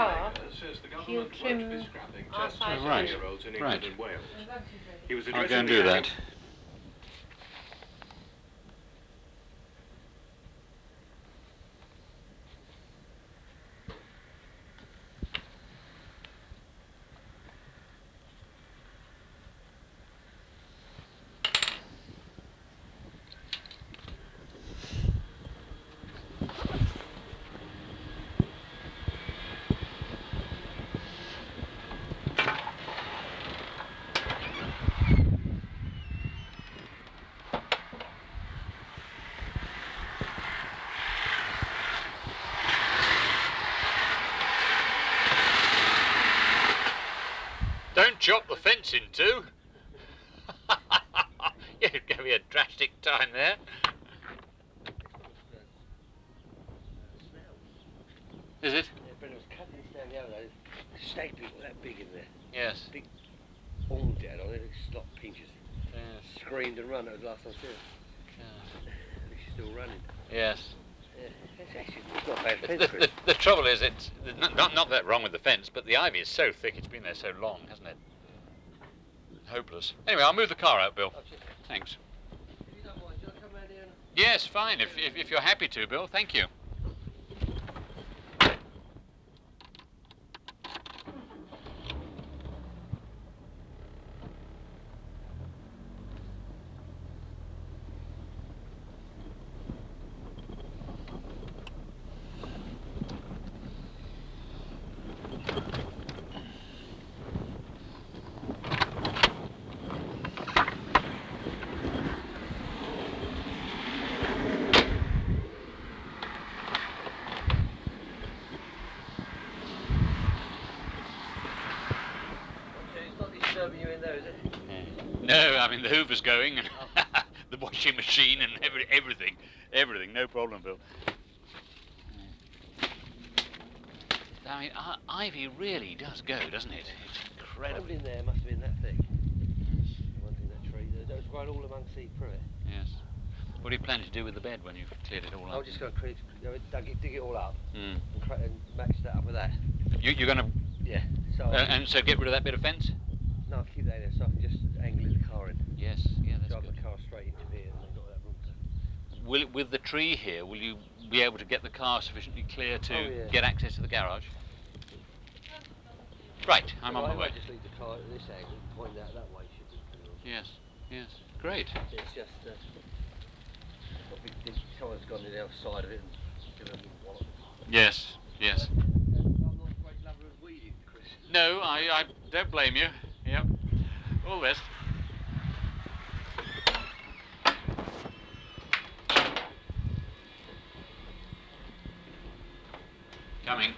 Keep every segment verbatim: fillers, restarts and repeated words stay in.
car, he'll trim our side. Oh, right, right. I'll go and do that. Don't chop the fence in two. It'd give me a drastic time there. Is it? Yeah, Brendan was cutting this down the other day. Stag beetle that big in there. Yes. Big horns it had on it. It's like pinchers. Yes. Screamed and run. That was the last time I saw it. Yes. She's still running. Yes. Yeah, it's actually it's not a bad fence. The, the, the trouble is, it's not not that wrong with the fence, but the ivy is so thick. It's been there so long, hasn't it? Hopeless. Anyway, I'll move the car out, Bill. Oh, just, Thanks. if you don't mind, shall I come round here and... Yes, fine. If, if if you're happy to, Bill. Thank you. It's not disturbing you in there, is it? No, I mean the Hoover's going and oh. the washing machine and every, everything, everything. No problem, Bill. I mean, uh, ivy really does go, doesn't it? It's incredible. One in there must have been that thick. Yes. One thing that tree, that was grown all amongst the through it. Yes. What are you planning to do with the bed when you've cleared it all up? I'll just go create, go dug it, dig it all up, mm. and, and match that up with that. You, you're going to? Yeah. So uh, and so get rid of that bit of fence? No, I'll keep that in there so I can just angle the car in. Yes, yeah, that's Drive good. the car straight into here and they've got that room. To... Will it, with the tree here, will you be able to get the car sufficiently clear to oh, yeah. get access to the garage? Right, I'm well, on I my way. might just leave the car at this angle, point out that way, should be pretty well. Yes, yes, great. It's just, uh, got a big deep, someone's gone in the outside of it and given a little wallop. Yes, yes. I'm not a great lover of weeding, Chris. No, I, I don't blame you. Yep. All this. Coming.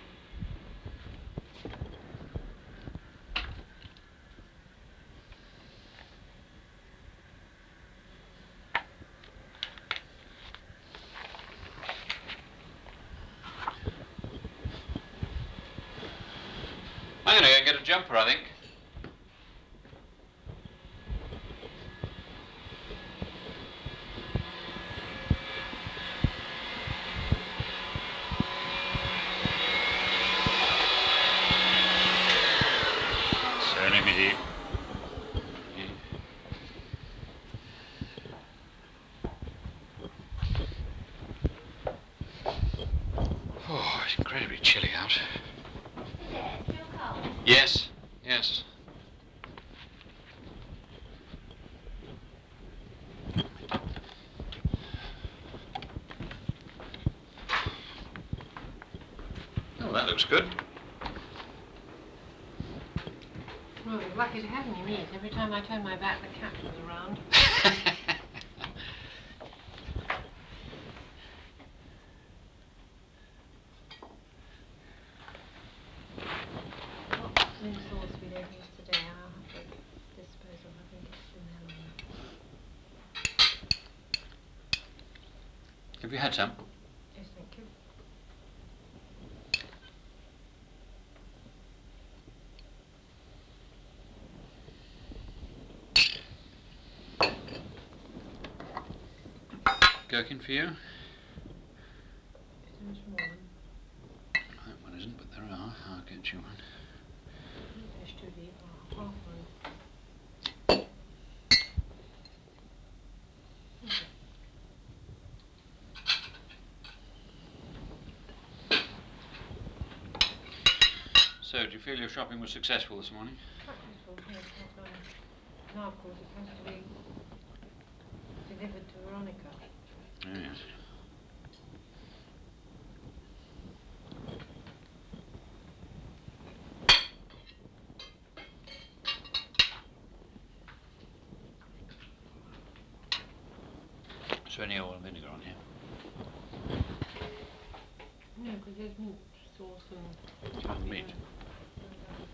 I'm going to go and get a jumper, I think. Certainly me. Oh, it's incredibly chilly out. Is it? Do you feel cold? Yes, yes. Oh, that looks good. Well, you're lucky to have any meat. Every time I turn my back, the cat comes around. What mint sauce we don't use today, I'll have to dispose of. I think it's the melon. Have you had some? Yes, thank you. Gherkin for you? Is there a small one? That one isn't, but there are. I'll get you one. Nu pești vi a afan. So, do you feel your shopping was successful this morning? Successful, yes, well done. Now of course it has to be delivered to Veronica. Oh yes. Is there any oil and vinegar on here? No, because there's mint sauce and Oh, the meat. well done.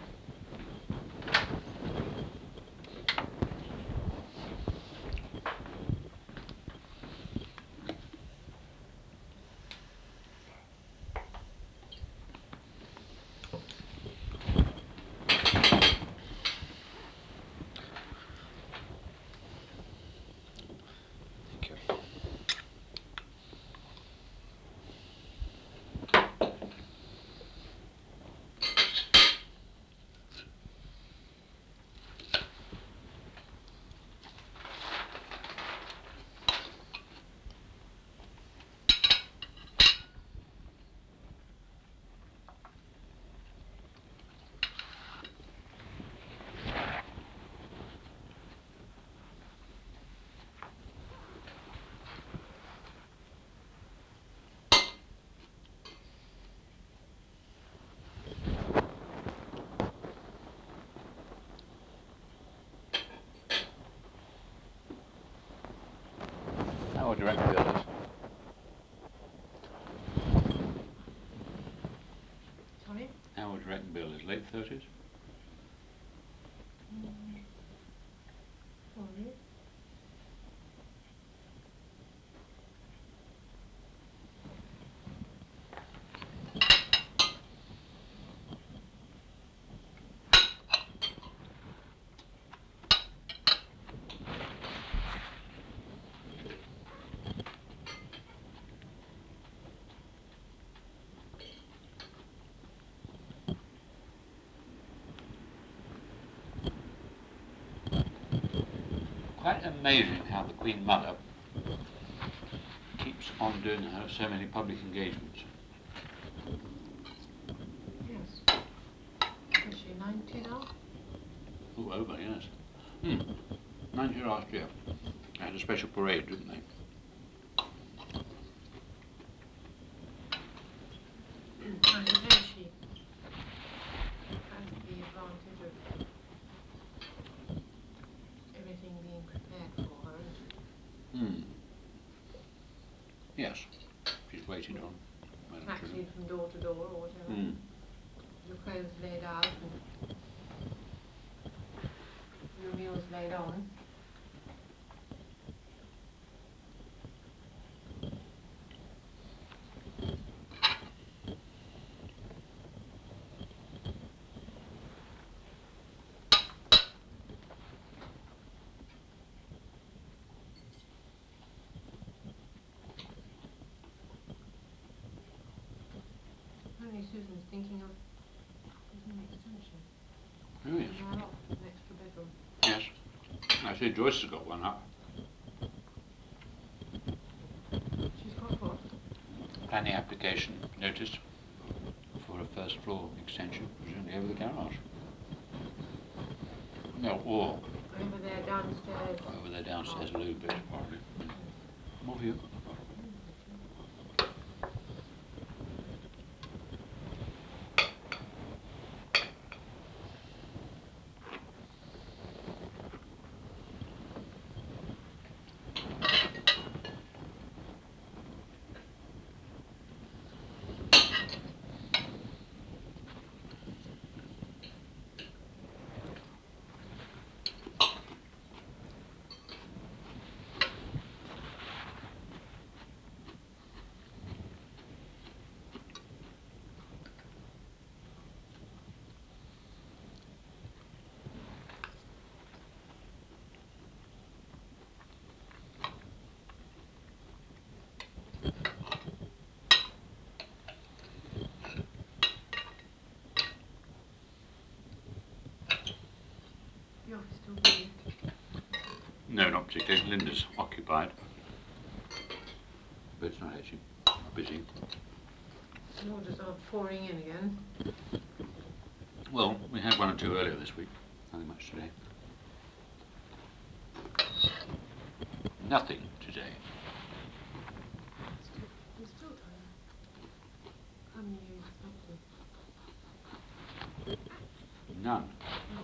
Thank you. How old do you reckon Bill is? Sorry? How old do you reckon Bill is? Late thirties? Mm. Probably. Quite amazing how the Queen Mother keeps on doing her so many public engagements. Yes. Is she ninety now? Oh, over, yes. Hmm. ninety last year. They had a special parade, didn't they? I suppose she has the advantage of everything being prepared for her, isn't it? Hmm. Yes. She's waited on. Well, Taxied from door to door or whatever. Hmm. Your clothes laid out and your meals laid on. Apparently Susan's thinking of getting an extension. Oh, yes. In our loft with an extra bedroom. Yes. I see Joyce has got one up. She's got what? Planning application notice for a first floor extension, presumably over the garage. No, or Over there downstairs. over there downstairs Oh. loo bit, probably. Mm. Yes. More for you. Mm, thank you. not particularly. Linda's occupied. But it's not actually busy. Orders are pouring in again. Well, we had one or two earlier this week. Nothing much today. Nothing today. Still, there's still time. How many are you expecting? None. Oh.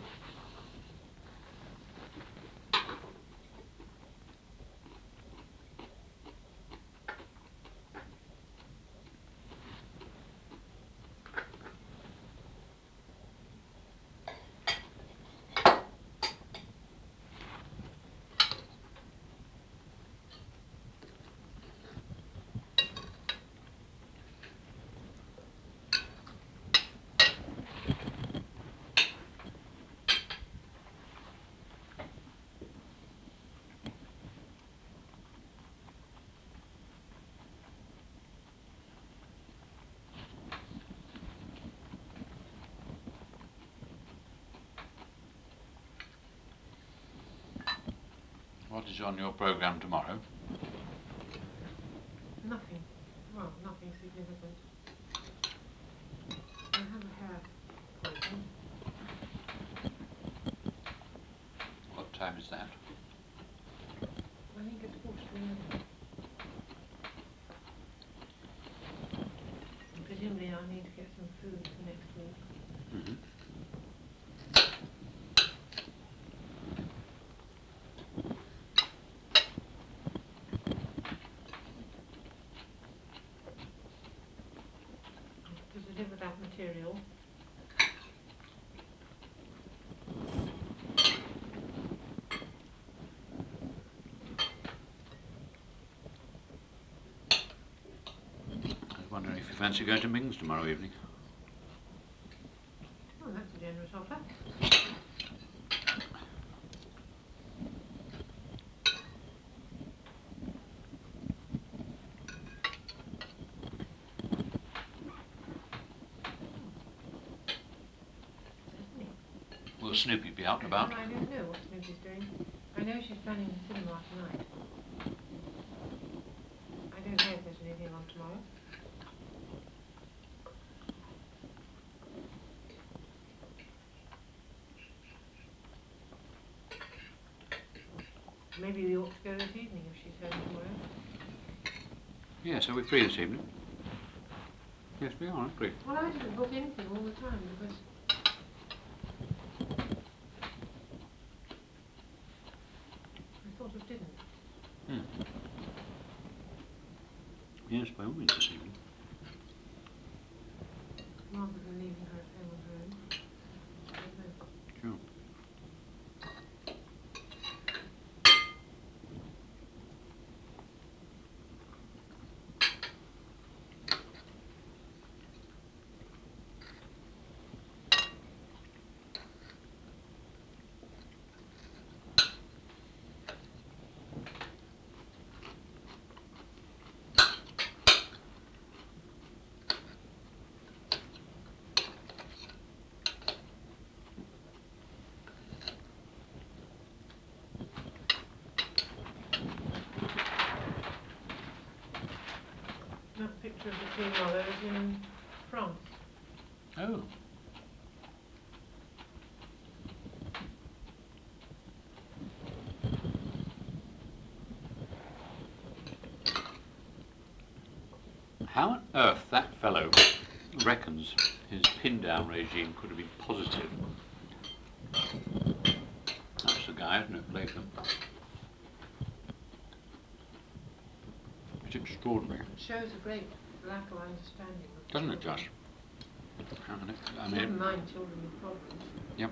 What is on your programme tomorrow? Nothing. Well, nothing significant. I have a hair appointment. What time is that? I think it's quarter to eleven. And presumably I'll need to get some food for next week. Mm-hmm. To deliver that material. I was wondering if you fancy going to Ming's tomorrow evening. Oh, that's a generous offer. Certainly. Will Snoopy be out and about? Well, I don't know what Snoopy's doing. I know she's planning the cinema tonight. I don't know if there's anything on tomorrow. Maybe we ought to go this evening if she's home tomorrow. Yes, are we free this evening? Yes, we are, aren't we? Well, I didn't book anything all the time because I sort of didn't. Hmm. Yes, by all means this evening. Rather than leaving her at home on her own. I don't know. Sure. That picture of the Queen Mother is in France. Oh. How on earth that fellow reckons his pin-down regime could have been positive. That's the guy, isn't it, Latham? It's extraordinary. It shows a great lack of understanding of Doesn't it children. just? I Never mean, mind children with problems. yep.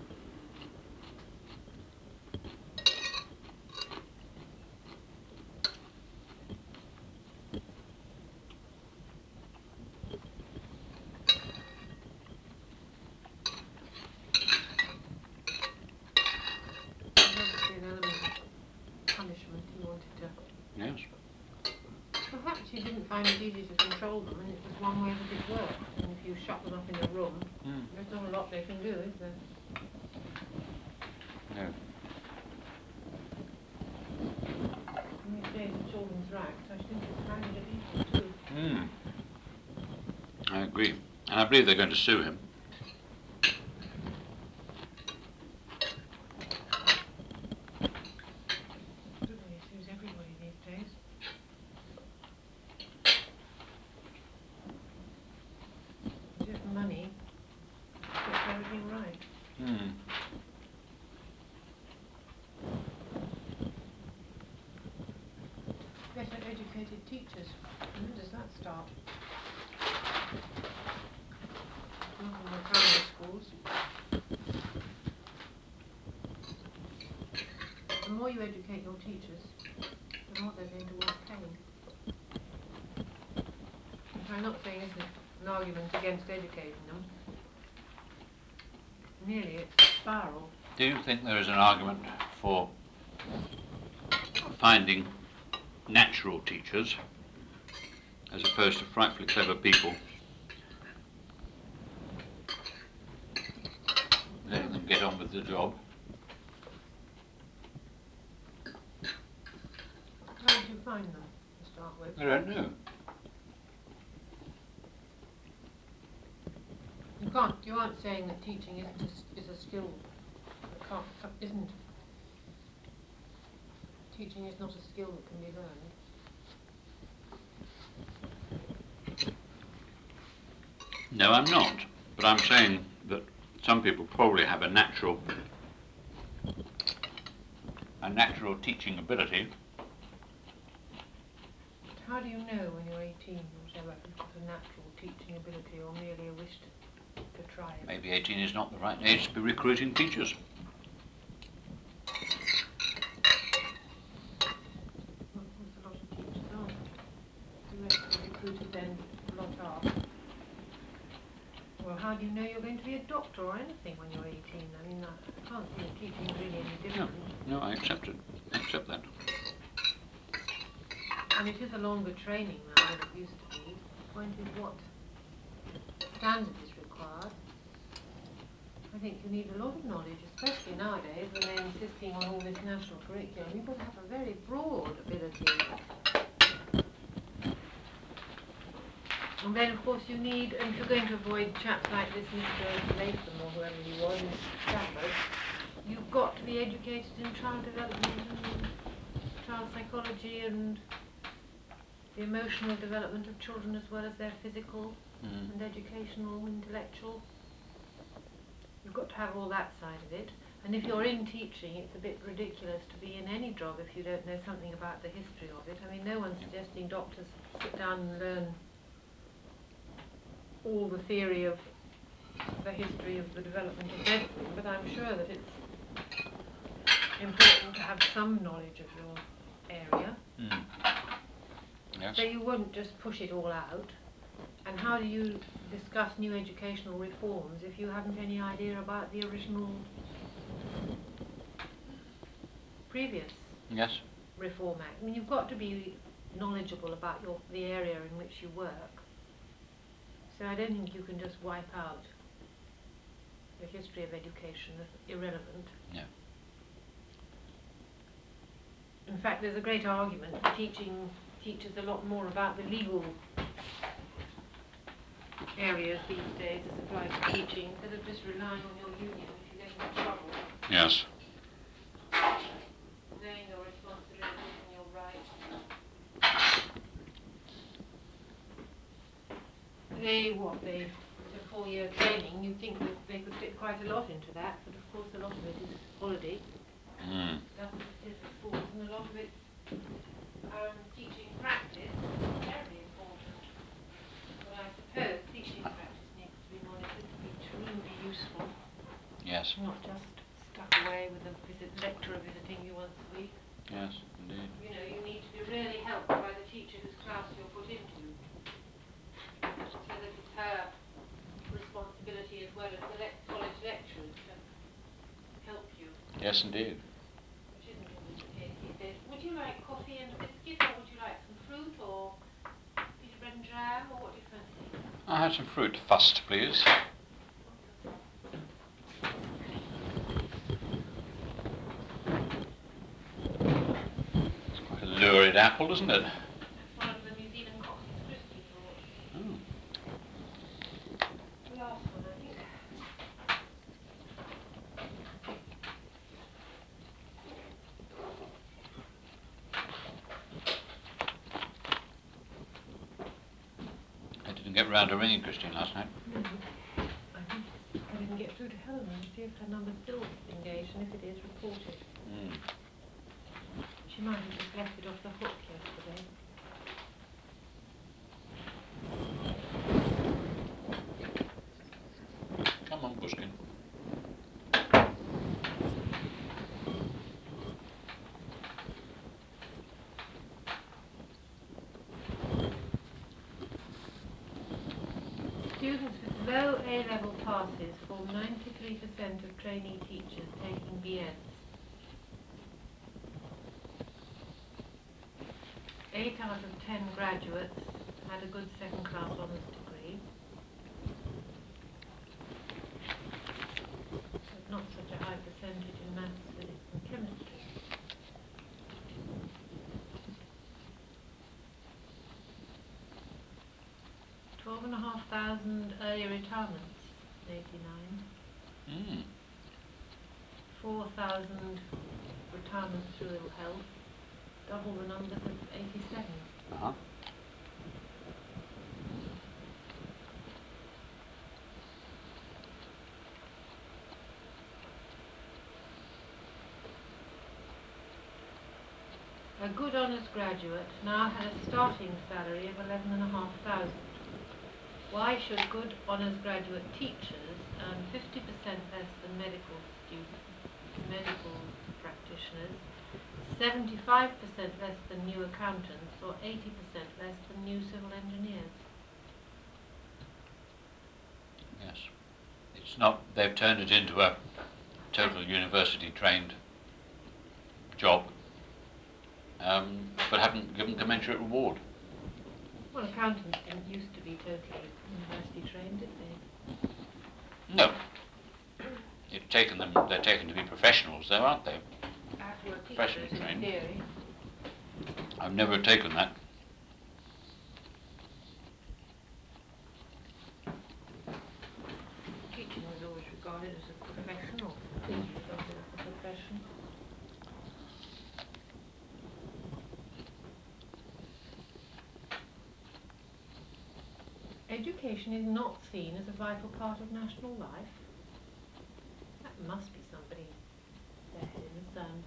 There's obviously an element of punishment he wanted to. Yes. Perhaps he didn't find it easy to control them, and it was one way that it worked. And if you shut them up in a room, Mm. there's not a lot they can do, is there? No. in these days of children's rights, I think it's highly debatable too. Hmm. I agree. And I believe they're going to sue him. Everybody sues everybody these days. As if money puts everything right. Hmm. Better educated teachers. When does that start? Not in the primary schools. The more you educate your teachers, the more they're going to want paying. Which I'm not saying isn't an argument against educating them. Merely it's a spiral. Do you think there is an argument for finding natural teachers as opposed to frightfully clever people, letting them get on with the job? How did you find them to start with? I don't know. You can't. You aren't saying that teaching isn't a, is a skill. That can't, isn't. Teaching is not a skill that can be learned. No, I'm not. But I'm saying that some people probably have a natural, a natural teaching ability. But how do you know when you're eighteen or whatever if you've got a natural teaching ability or merely a wish to, to try it? Maybe eighteen is not the right age to be recruiting teachers. Well, of course, a lot of teachers aren't. The rest are recruited then, a lot are. Well, how do you know you're going to be a doctor or anything when you're eighteen? I mean, I, I can't see that teaching is really any different. No, no, I accept it. I accept that. And it is a longer training now than it used to be. The point is what standard is required. I think you need a lot of knowledge, especially nowadays when they're insisting on all this national curriculum. You've got to have a very broad ability. And then, of course, you need, and if you're going to avoid chaps like this Mister Latham or whoever he was in Stanford, you've got to be educated in child development and child psychology and the emotional development of children as well as their physical Mm. and educational, intellectual. You've got to have all that side of it. And if you're in teaching, it's a bit ridiculous to be in any job if you don't know something about the history of it. I mean, no one's suggesting doctors sit down and learn all the theory of the history of the development of medicine, but I'm sure that it's important to have some knowledge of your area. Mm. Yes. So you won't just push it all out. And how do you discuss new educational reforms if you haven't any idea about the original previous Yes. Reform Act? I mean, you've got to be knowledgeable about your the area in which you work. So I don't think you can just wipe out the history of education as irrelevant. No. In fact, there's a great argument for teaching teachers a lot more about the legal areas these days as applies to teaching, instead of just relying on your union if you get into trouble. Yes. Knowing your responsibilities and your rights. They, what, they, it's a four-year training, you'd think that they could fit quite a lot into that, but of course a lot of it is holiday. Mm. That's what it is at schools, and a lot of it's um, teaching practice, very important. But I suppose teaching practice needs to be monitored to be truly useful. Yes. Not just stuck away with a visit lecturer visiting you once a week. Yes, indeed. You know, you need to be really helped by the teacher whose class you're put into, so that it's her responsibility as well as the le college lecturers to help you. Yes, indeed. Which isn't always the case these days. Would you like coffee and a biscuit, or would you like some fruit, or a piece of bread and jam, or what do you fancy? I'll have some fruit first, please. It's quite alluring. apple, isn't it? That's one of the New Zealand cottons Christy brought. Oh. The last one, I think. I didn't get round to ringing Christine last night. No. I think it's, I didn't get through to Helena to see if her number's still engaged, and if it is, report it. Mm. She might have just left it off the hook yesterday. Come on, Pushkin. Students with low A-level passes form ninety-three percent of trainee teachers taking B Eds. Eight out of ten graduates had a good second-class honours degree. But not such a high percentage in maths, physics and chemistry. Twelve and a half thousand early retirements in eighty-nine. Mm. Four thousand retirements through ill health, double the numbers of eighty-seven. Uh-huh. A good honours graduate now had a starting salary of eleven and a half thousand. Why should good honours graduate teachers earn fifty percent less than medical students, medical practitioners, seventy-five percent less than new accountants, or eighty percent less than new civil engineers? Yes. It's not, they've turned it into a total university trained job, um, but haven't given commensurate reward. Well, accountants didn't used to be totally university trained, did they? No. It's taken them, they're taken to be professionals though, aren't they? As were Professionally teachers in trained. theory. I've never taken that. Teaching was always regarded as a profession, or could be regarded as a profession. Education is not seen as a vital part of national life. That must be somebody's their head in the sand.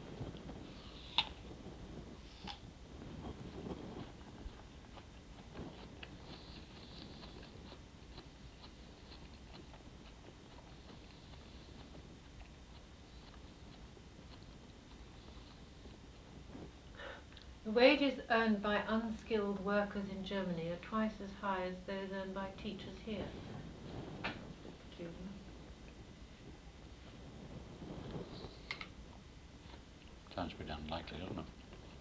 The wages earned by unskilled workers in Germany are twice as high as those earned by teachers here. Bit peculiar. Sounds pretty unlikely, doesn't it?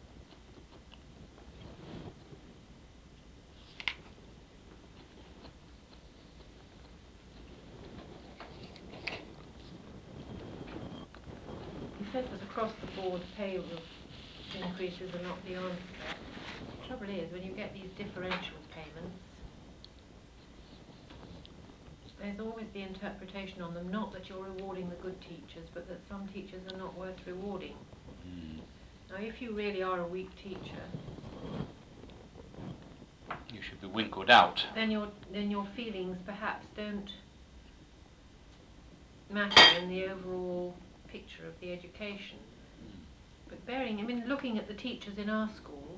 He says that across the board pay increases are not the answer. The trouble is, when you get these differential payments, there's always the interpretation on them, not that you're rewarding the good teachers, but that some teachers are not worth rewarding. Mm. Now, if you really are a weak teacher, You should be winkled out. then your then your feelings perhaps don't matter in the overall picture of the education. Mm. But bearing, I mean, looking at the teachers in our school,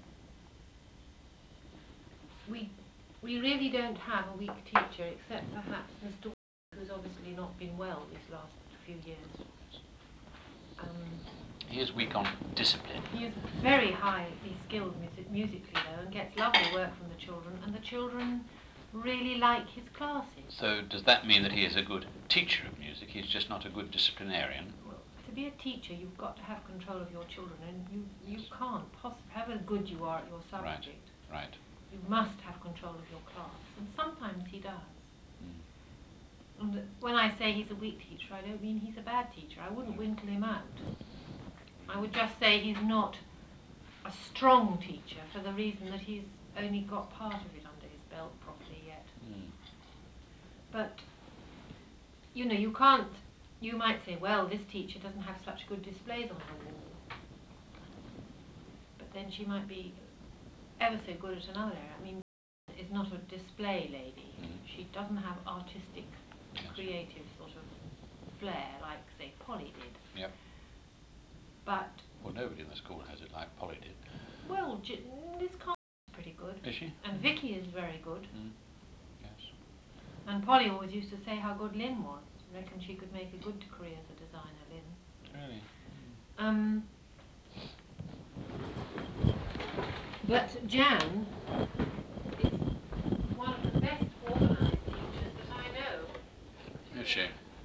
we we really don't have a weak teacher, except perhaps Mister who's obviously not been well these last few years. Um, He is weak on discipline. he is very highly skilled music, musically though, and gets lovely work from the children, and the children really like his classes. So does that mean that he is a good teacher of music? He's just not a good disciplinarian? Well, to be a teacher, you've got to have control of your children, and you you can't possibly, however good you are at your subject, Right, right. you must have control of your class, and sometimes he does. Mm. And when I say he's a weak teacher, I don't mean he's a bad teacher. I wouldn't No. winkle him out. I would just say he's not a a strong teacher for the reason that he's only got part of it under his belt properly yet. Mm. But, you know, you can't, you might say, well, this teacher doesn't have such good displays on her wall. But then she might be ever so good at another area. I mean, is not a display lady. Mm. She doesn't have artistic, Yes. creative sort of flair like, say, Polly did. Yep. But, Well, nobody in the school has it like Polly did. well, J- Liz Carter is pretty good. Is she? And Vicky is very good. Mm. Yes. And Polly always used to say how good Lynn was. Reckon she could make a good career as a designer, Lynn. Really? Mm. Um, but Jan is one of the best organised teachers that I know. Is she?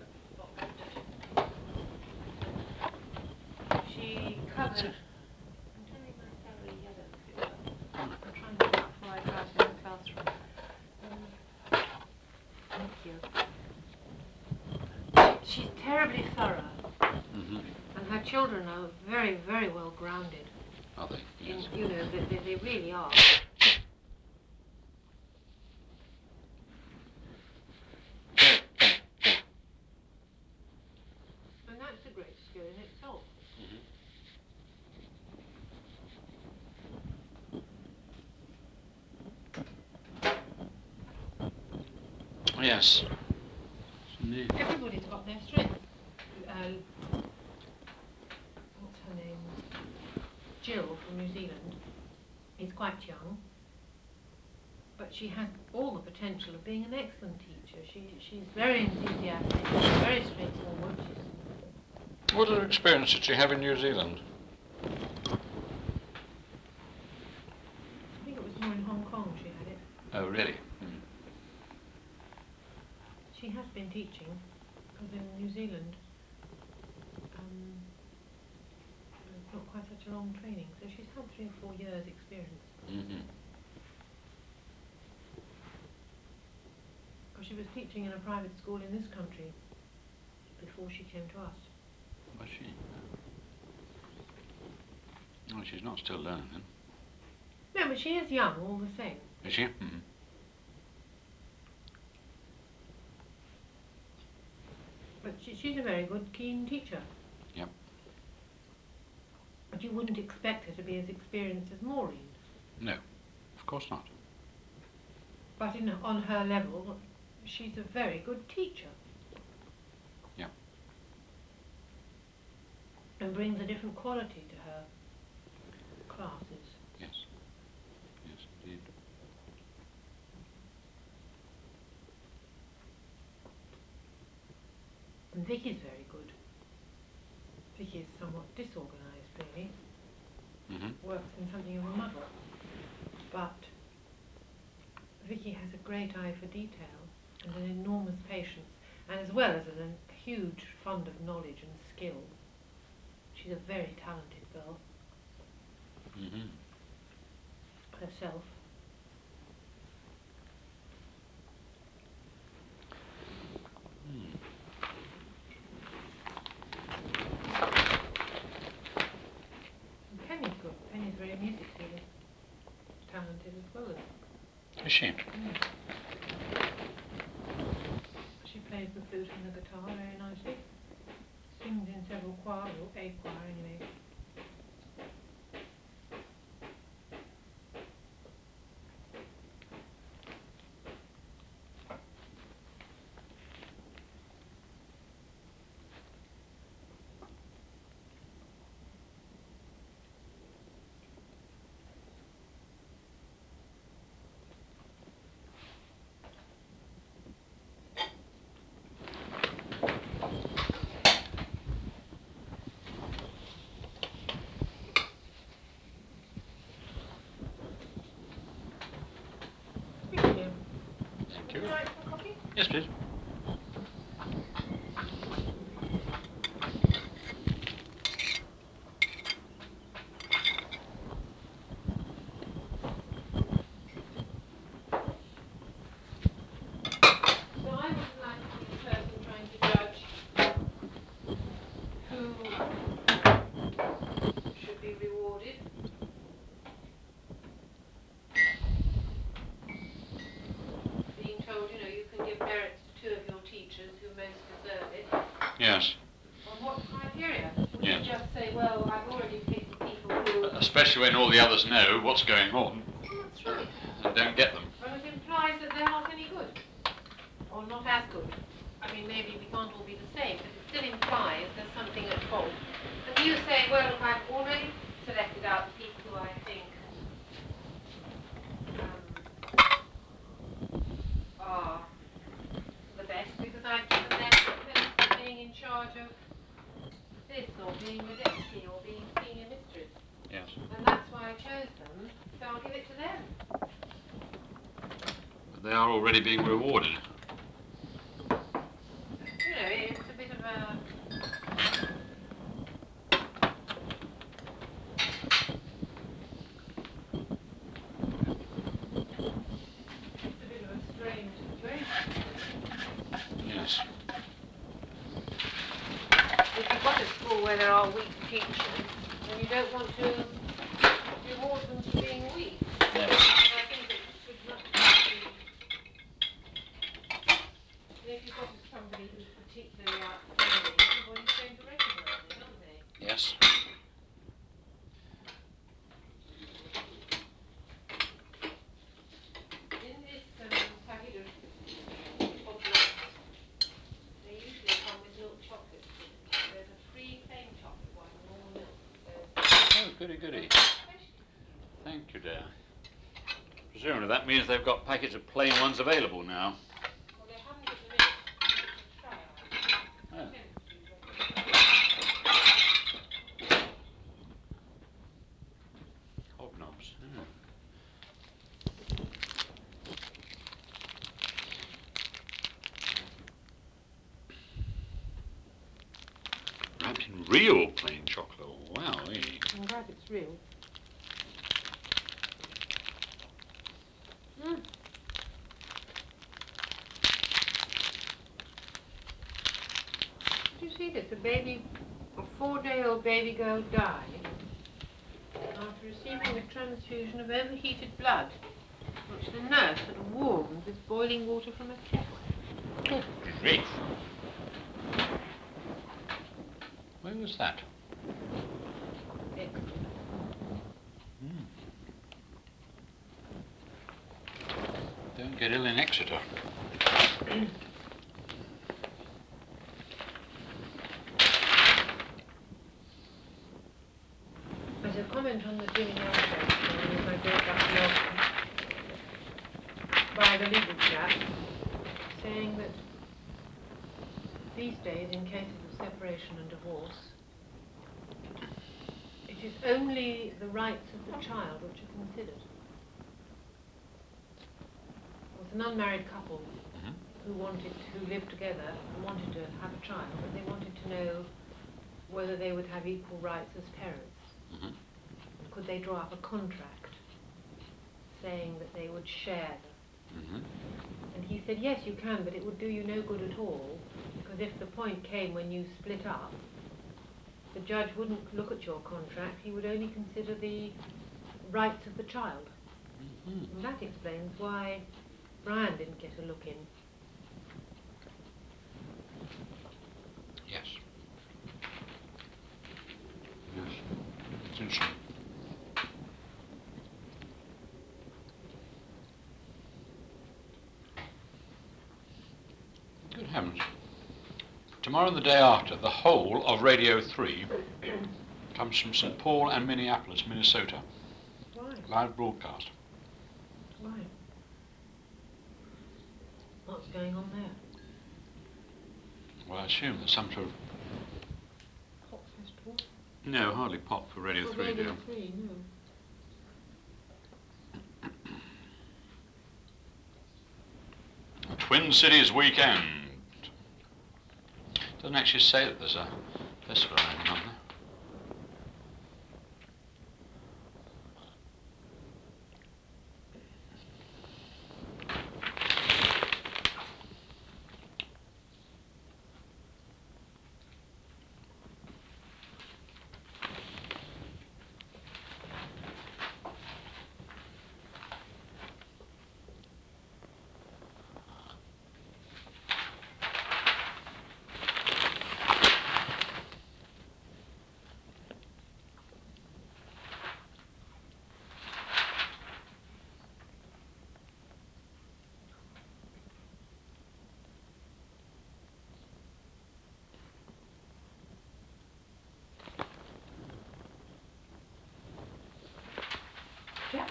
She covered, I'm turning my celery yellow if it were. I'm trying to do it before I go out in the classroom. Um, thank you. She's terribly thorough, Mm-hmm. and her children are very, very well grounded. Are they? Yes. In, you know, they, they, they really are. And that's a great skill in itself. Mm-hmm. Yes. Indeed. Everybody's got their strengths. Uh, what's her name? Jill from New Zealand is quite young, but she has all the potential of being an excellent teacher. She she's very enthusiastic, she's very straightforward. She's What other experience did she have in New Zealand? I think it was more in Hong Kong she had it. Oh, really? Mm. She has been teaching, because in New Zealand um, it's not quite such a long training, so she's had three or four years experience. Mm-hmm. Because she was teaching in a private school in this country before she came to us. Was she? Oh, she's not still learning then. No, but she is young all the same. Is she? Mm-hmm. But she, she's a very good, keen teacher. Yep. But you wouldn't expect her to be as experienced as Maureen. No, of course not. But in, on her level, she's a very good teacher. Yep. And brings a different quality to her classes. Yes. Yes, indeed. And Vicky's very good. Vicky's somewhat disorganised, really. Mm-hmm. Works in something of a muddle. But Vicky has a great eye for detail and an enormous patience, and as well as an, a huge fund of knowledge and skill. She's a very talented girl. Mm-hmm. Herself. Mm. And Penny's good. Penny's very musically talented as well as. Is she? Mm. She plays the flute and the guitar very nicely. Sings in several choirs, or a choir anyway. especially when all the others know what's going on Well, that's right. and don't get them. Well, it implies that they're not any good. Or not as good. I mean, maybe we can't all be the same, but it still implies there's something at fault. And you say, well, look, I've already selected out the people who I think um, are the best, because I've given them the credit for being in charge of this, or being the deputy, or being senior mistress. Yes. And that's why I chose them, so I'll give it to them. But they are already being rewarded. You know, it's a bit of a... It's a bit of a strange situation, really. Yes. If you've got a school where there are weak teachers, then you don't want to reward them for being weak. Yes. But I think it should much more be... If you've got somebody who's particularly outstanding, everybody's going to recognise it, aren't they? Yes. In this um, packet of hot nuts, they usually come with milk chocolates in. There's a free plain chocolate one and all the milk. So, Oh, goody goody. especially for you. Thank you, dear. Presumably that means they've got packets of plain ones available now. Well, they haven't at the minute. It's a trial. Oh. Tend to, but it's Hobnobs. Oh. Wrapped in real plain chocolate. Wow. I'm glad it's real. Mm. Did you see this? A baby, a four-day-old baby girl died after receiving a transfusion of overheated blood, which the nurse had warmed with boiling water from a kettle. Good grief. Where was that? Exeter. Hmm. Don't get ill in Exeter. There's a comment on the Jimmy Nail show this morning, as I brought back the article, by the legal chap, saying that these days, in cases of separation and divorce, it is only the rights of the child which are considered. There was an unmarried couple Mm-hmm. who wanted who lived together and wanted to have a child, but they wanted to know whether they would have equal rights as parents. Mm-hmm. And could they draw up a contract saying that they would share them? Mm-hmm. And he said, yes, you can, but it would do you no good at all, because if the point came when you split up, the judge wouldn't look at your contract, he would only consider the rights of the child. Mm-hmm. And that explains why Brian didn't get a look in. Yes. Yes. It's interesting. Good heavens. Tomorrow and the day after, the whole of Radio three comes from Saint Paul and Minneapolis, Minnesota. Why? Live broadcast. Why? What's going on there? Well, I assume there's some sort of... Pop festival? No, hardly pop for Radio For three, Radio dear. three, no. Twin Cities Weekend. Doesn't actually say that there's a festival or anything on there.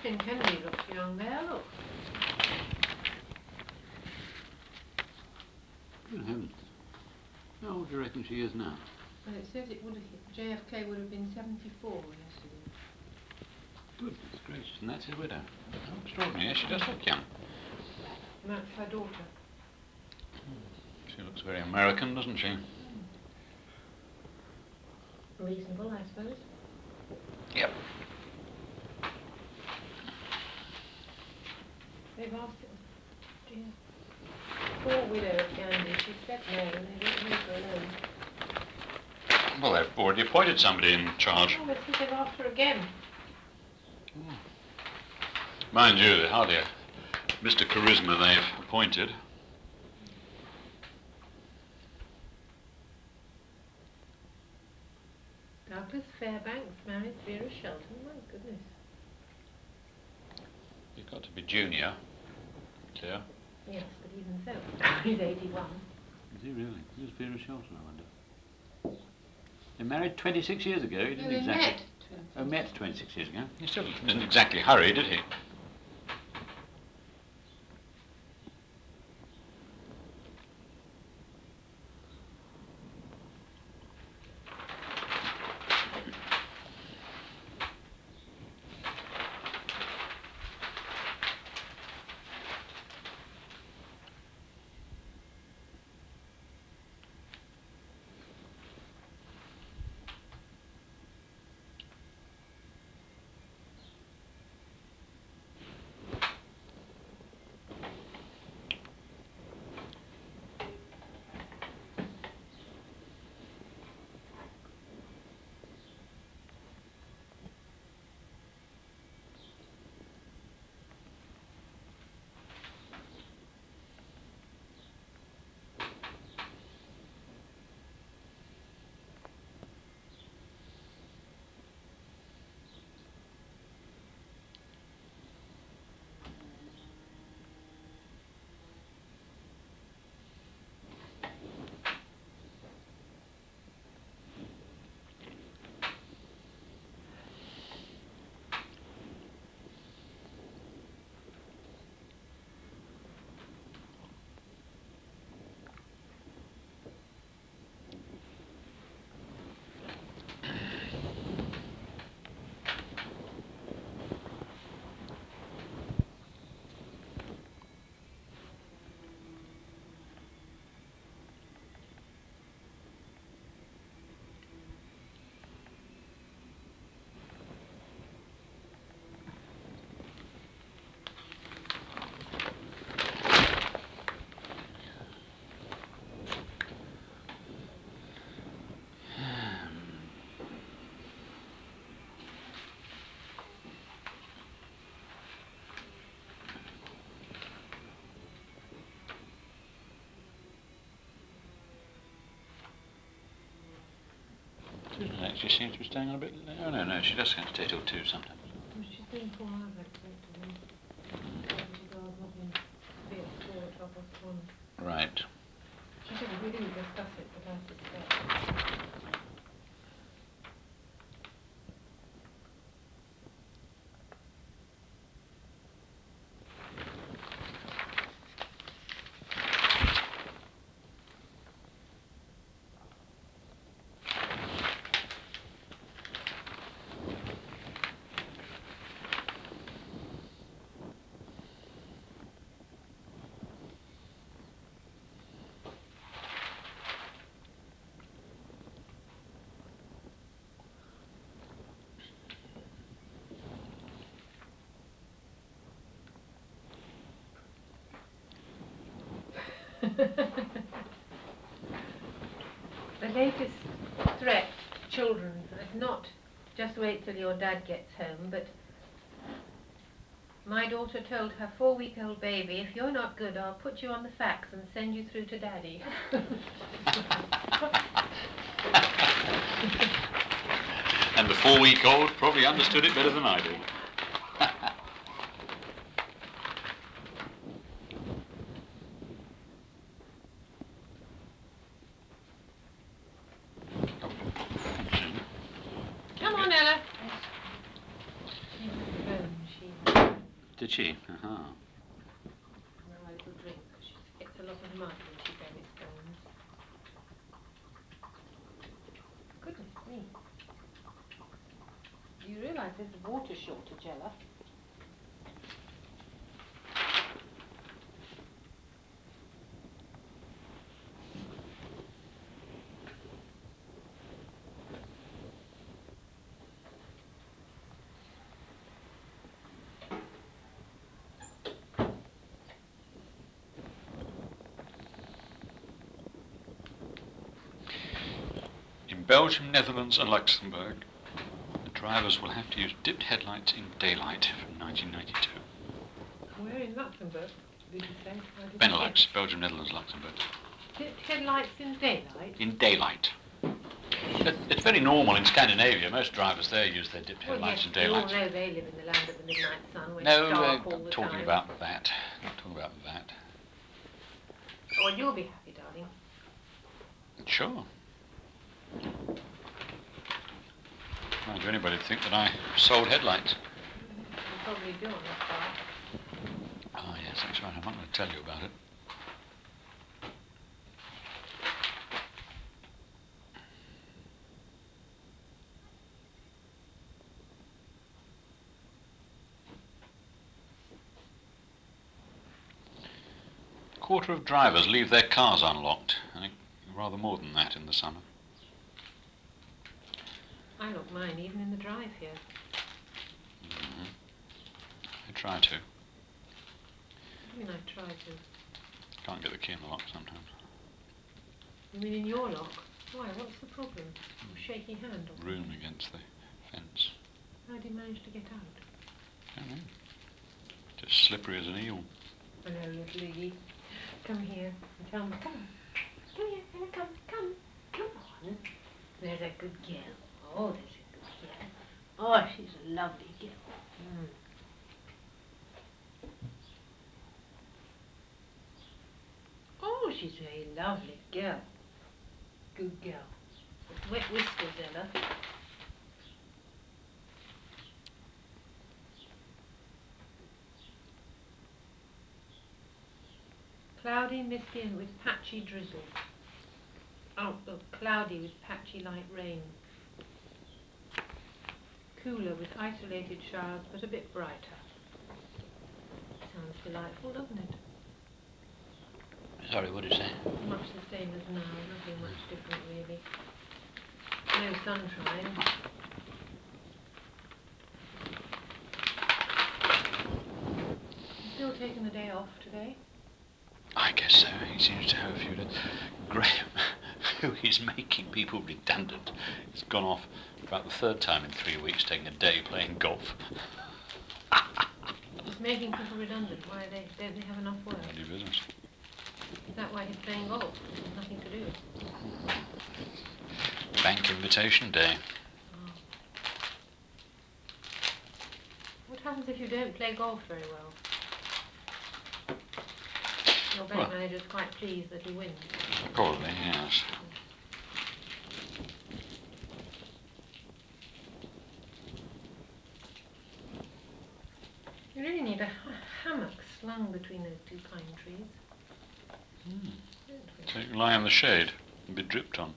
Kathleen Kennedy looks young there, look. Good heavens. How old do you reckon she is now? Well, it says it would have, J F K would have been seventy-four yesterday. Goodness gracious, and that's his widow. How extraordinary. She does look young. And that's her daughter. She looks very American, doesn't she? Reasonable, I suppose. Yep. They've asked it. Dear. Poor widow of Gandhi. She said no, and they didn't leave her alone. Well, they've already appointed somebody in charge. Oh, but since they've asked her again. Mm. Mind you, they're hardly a Mister Charisma they've appointed. Douglas Fairbanks married Vera Shelton. My goodness. He's got to be junior, clear. Yes, but even so, he's eighty-one. Is he really? Who's Vera Shelton, I wonder? They married twenty-six years ago. He No, didn't they exactly. met. Oh, met twenty-six years ago. He still didn't exactly hurry, did he? She doesn't actually seem to be staying on a bit late. Oh, no, no, she does have to stay till two sometimes. Well, she's doing four hours, I expect, today. Maybe the girls not in to be at school at half past one. Right. She didn't, we didn't discuss it, but I suspect. The latest threat to children is not just wait till your dad gets home, but my daughter told her four-week-old baby, if you're not good, I'll put you on the fax and send you through to daddy. And the four-week-old probably understood it better than I did. Come on, Ella. She's a drone, she. Did she? Uh-huh. Now a little drink, because she gets a lot of mud when she buries stones. Goodness me. Do you realise there's a water shortage, Ella? In Belgium, Netherlands and Luxembourg, the drivers will have to use dipped headlights in daylight from nineteen ninety-two. Where in Luxembourg, did you say? I didn't Benelux, hear. Belgium, Netherlands, Luxembourg. Dipped headlights in daylight? In daylight. It, it's very normal in Scandinavia. Most drivers there use their dipped Well, headlights yes, in we all daylight. know they live in the land of the midnight sun, where No, it's dark uh, all I'm the talking time. about that. I'm talking about that. Well, you'll be happy, darling. Sure. Mind you, anybody would think that I sold headlights. You probably do on this car. Oh, yes, that's right. I'm not going to tell you about it. A quarter of drivers leave their cars unlocked. I think rather more than that in the summer. I lock mine, even in the drive here. Mm-hmm. I try to. What do you mean I try to? Can't get the key in the lock sometimes. You mean in your lock? Why, what's the problem? A shaky hand or Room something? against the fence. How do you manage to get out? I don't know. Just slippery as an eel. Hello, little Iggy. Come here and tell me. Come on. Come here, Ella, come, come. Come on. There's a good girl. Oh, there's a good girl. Oh, she's a lovely girl. Mm. Oh, she's a very lovely girl. Good girl. With wet whiskers, Ella. Cloudy, misty and with patchy drizzle. Oh, oh, cloudy with patchy light rain. Cooler with isolated showers, but a bit brighter. Sounds delightful, doesn't it? Sorry, what did you say? Much the same as now, nothing much different really. No sunshine. You still taking the day off today? I guess so. He seems to have a few days. Graham, who is making people redundant, has gone off for about the third time in three weeks, taking a day playing golf. He's making people redundant. Why they don't they have enough work? Bloody business. Is that why he's playing golf? Because there's nothing to do. Bank invitation day. Oh. What happens if you don't play golf very well? Your bank Well, manager's quite pleased that he wins. probably, yes. You really need a ha hammock slung between those two pine trees. Mm. Don't we? So you can lie in the shade and be dripped on.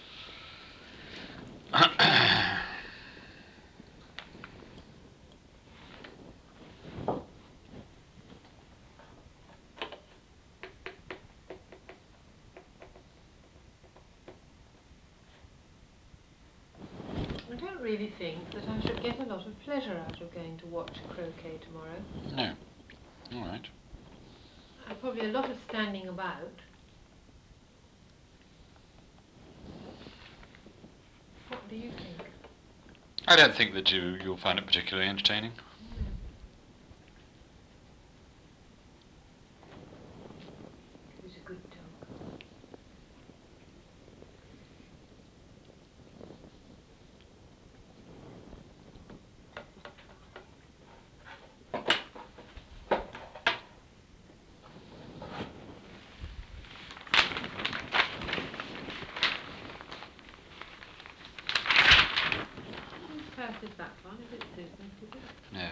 I don't really think that I should get a lot of pleasure out of going to watch croquet tomorrow. No. All right. Uh, probably a lot of standing about. What do you think? I don't think that you, you'll find it particularly entertaining. No. Who's a good dog? Whose house is that one? Is it Susan's, is it? No,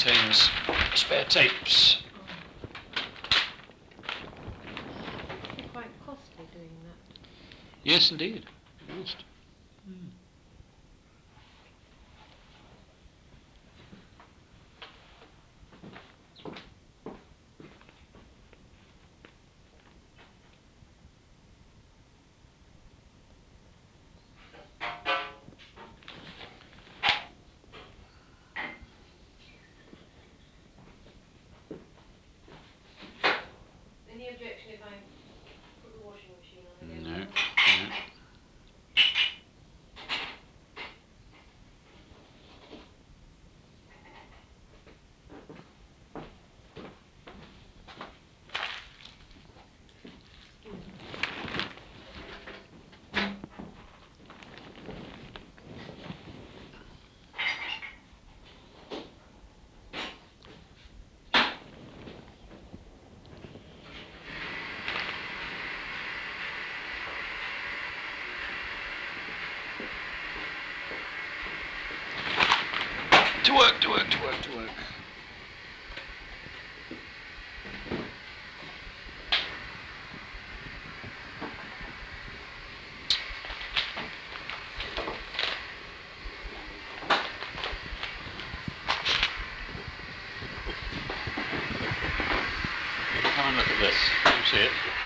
contains spare tapes. Oh. Must be quite costly doing that. Yes, indeed. It must. Mm. Any objection if I put the washing machine on again? No, Robert? no. Excuse me. To work, to work, to work, to work. Come and look at this. You see it?